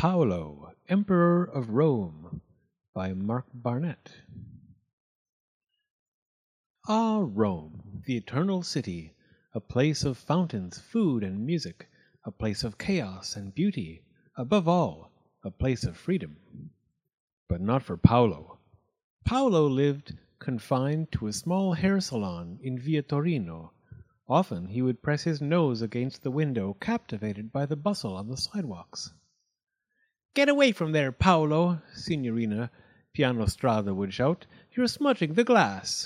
Paolo, Emperor of Rome, by Mark Barnett. Ah, Rome, the eternal city, a place of fountains, food, and music, a place of chaos and beauty, above all, a place of freedom. But not for Paolo. Paolo lived confined to a small hair salon in Via Torino. Often he would press his nose against the window, captivated by the bustle on the sidewalks. "Get away from there, Paolo!" Signorina Pianostrada would shout. "You're smudging the glass."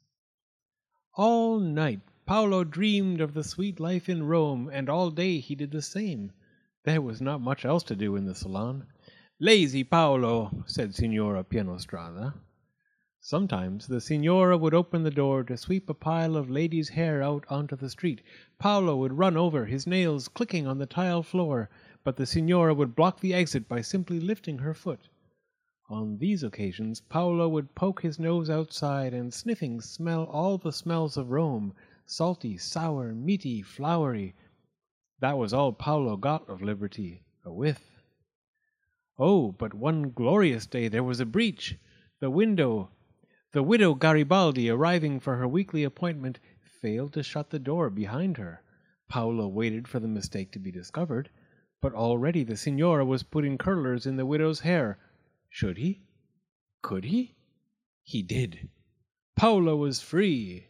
All night Paolo dreamed of the sweet life in Rome, and all day he did the same. There was not much else to do in the salon. "Lazy Paolo," said Signora Pianostrada. Sometimes the signora would open the door to sweep a pile of ladies' hair out onto the street. Paolo would run over, his nails clicking on the tile floor, but the signora would block the exit by simply lifting her foot. On these occasions Paolo would poke his nose outside and sniffing smell all the smells of Rome, salty, sour, meaty, flowery. That was all Paolo got of liberty, a whiff. Oh, but one glorious day there was a breach. The widow Garibaldi, arriving for her weekly appointment, failed to shut the door behind her. Paolo waited for the mistake to be discovered, but already the signora was putting curlers in the widow's hair. Should he? Could he? He did. Paolo was free.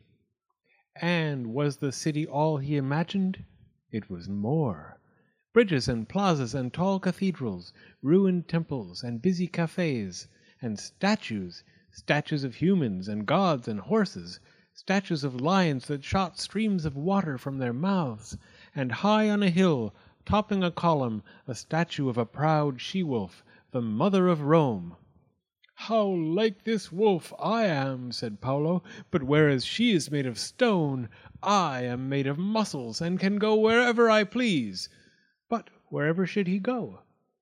And was the city all he imagined? It was more. Bridges and plazas and tall cathedrals, ruined temples and busy cafes, and statues of humans and gods and horses, statues of lions that shot streams of water from their mouths, and high on a hill, topping a column, a statue of a proud she-wolf, the mother of Rome. "How like this wolf I am," said Paolo, "but whereas she is made of stone, I am made of muscles and can go wherever I please." But wherever should he go?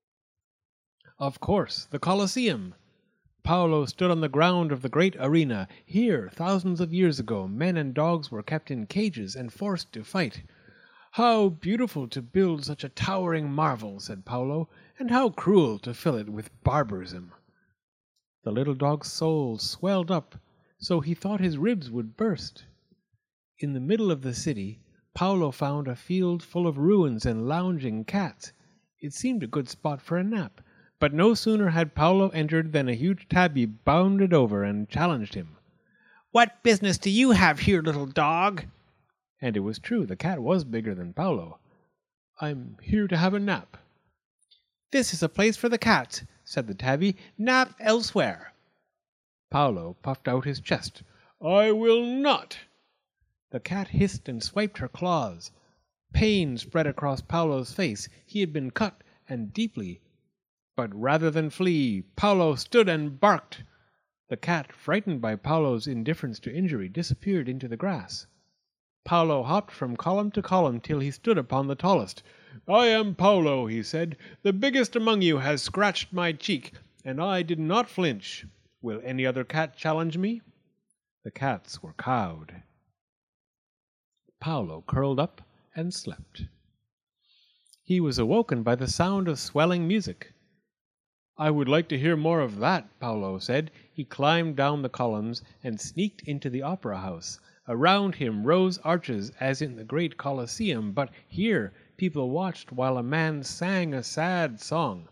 Of course, the Colosseum. Paolo stood on the ground of the great arena. Here, thousands of years ago, men and dogs were kept in cages and forced to fight. "How beautiful to build such a towering marvel," said Paolo, "and how cruel to fill it with barbarism." The little dog's soul swelled up, so he thought his ribs would burst. In the middle of the city, Paolo found a field full of ruins and lounging cats. It seemed a good spot for a nap. But no sooner had Paolo entered than a huge tabby bounded over and challenged him. "What business do you have here, little dog?" And it was true, the cat was bigger than Paolo. "I'm here to have a nap." "This is a place for the cats," said the tabby. "Nap elsewhere." Paolo puffed out his chest. "I will not." The cat hissed and swiped her claws. Pain spread across Paolo's face. He had been cut, and deeply. But rather than flee, Paolo stood and barked. The cat, frightened by Paolo's indifference to injury, disappeared into the grass. Paolo hopped from column to column till he stood upon the tallest. "I am Paolo," he said. "The biggest among you has scratched my cheek, and I did not flinch. Will any other cat challenge me?" The cats were cowed. Paolo curled up and slept. He was awoken by the sound of swelling music. "I would like to hear more of that," Paolo said. He climbed down the columns and sneaked into the opera house. Around him rose arches as in the great Colosseum, but here people watched while a man sang a sad song.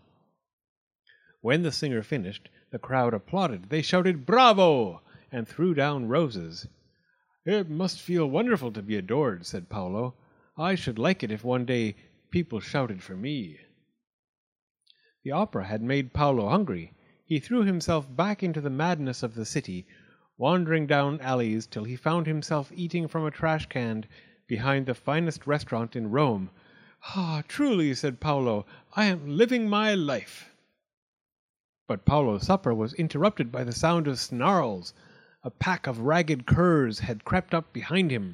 When the singer finished, the crowd applauded. They shouted "Bravo!" and threw down roses. "It must feel wonderful to be adored," said Paolo. "I should like it if one day people shouted for me." The opera had made Paolo hungry. He threw himself back into the madness of the city, wandering down alleys till he found himself eating from a trash can behind the finest restaurant in Rome. "Ah, truly," said Paolo, "I am living my life." But Paolo's supper was interrupted by the sound of snarls. A pack of ragged curs had crept up behind him.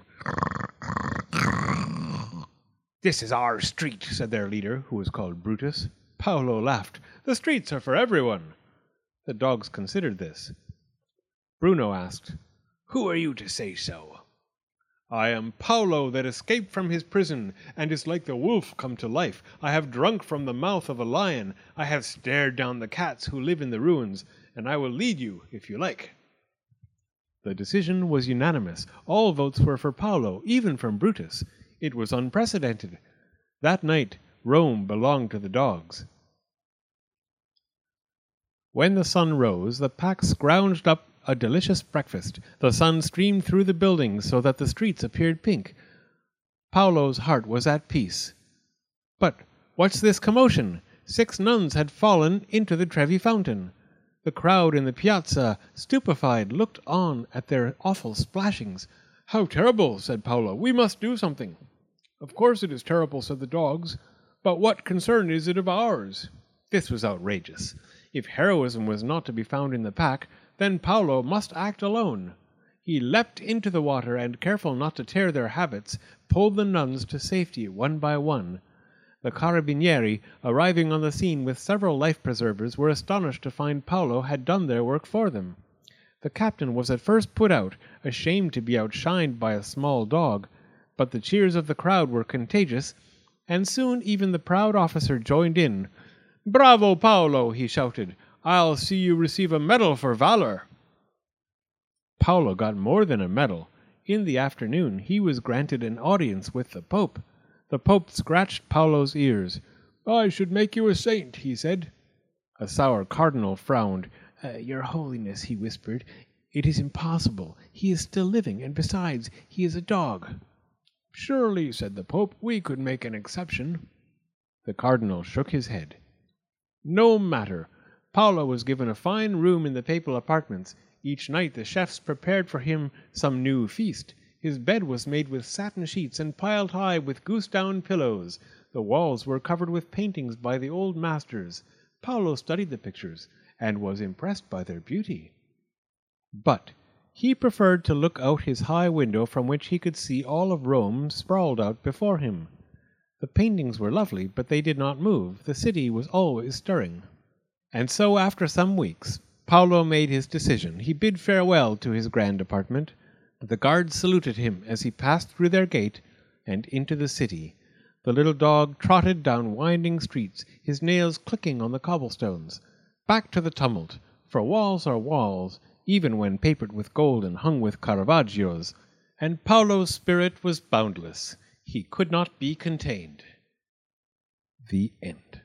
"This is our street," said their leader, who was called Brutus. Paolo laughed. "The streets are for everyone." The dogs considered this. Bruno asked, "Who are you to say so?" I am Paolo that escaped from his prison, and is like the wolf come to life. I have drunk from the mouth of a lion. I have stared down the cats who live in the ruins, and I will lead you if you like." The decision was unanimous. All votes were for Paolo, even from Brutus. It was unprecedented. That night, Rome belonged to the dogs. When the sun rose, the pack scrounged up a delicious breakfast. The sun streamed through the buildings so that the streets appeared pink. Paolo's heart was at peace. But what's this commotion? 6 nuns had fallen into the Trevi fountain. The crowd in the piazza, stupefied, looked on at their awful splashings. "How terrible!" said Paolo. "We must do something." "Of course it is terrible," said the dogs. "But what concern is it of ours?" This was outrageous. If heroism was not to be found in the pack, then Paolo must act alone. He leapt into the water and, careful not to tear their habits, pulled the nuns to safety one by one. The carabinieri, arriving on the scene with several life-preservers, were astonished to find Paolo had done their work for them. The captain was at first put out, ashamed to be outshined by a small dog, but the cheers of the crowd were contagious, and soon even the proud officer joined in. "Bravo, Paolo!" he shouted. "I'll see you receive a medal for valor." Paolo got more than a medal. In the afternoon he was granted an audience with the Pope. The Pope scratched Paolo's ears. "I should make you a saint," he said. A sour cardinal frowned. "Your Holiness," he whispered, "it is impossible. He is still living, and besides, he is a dog." "Surely," said the Pope, "we could make an exception." The cardinal shook his head. No matter. Paolo was given a fine room in the papal apartments. Each night the chefs prepared for him some new feast. His bed was made with satin sheets and piled high with goose-down pillows. The walls were covered with paintings by the old masters. Paolo studied the pictures and was impressed by their beauty. But he preferred to look out his high window from which he could see all of Rome sprawled out before him. The paintings were lovely, but they did not move. The city was always stirring. And so, after some weeks, Paolo made his decision. He bid farewell to his grand apartment. The guards saluted him as he passed through their gate and into the city. The little dog trotted down winding streets, his nails clicking on the cobblestones. Back to the tumult, for walls are walls, even when papered with gold and hung with Caravaggios. And Paolo's spirit was boundless. He could not be contained. The end.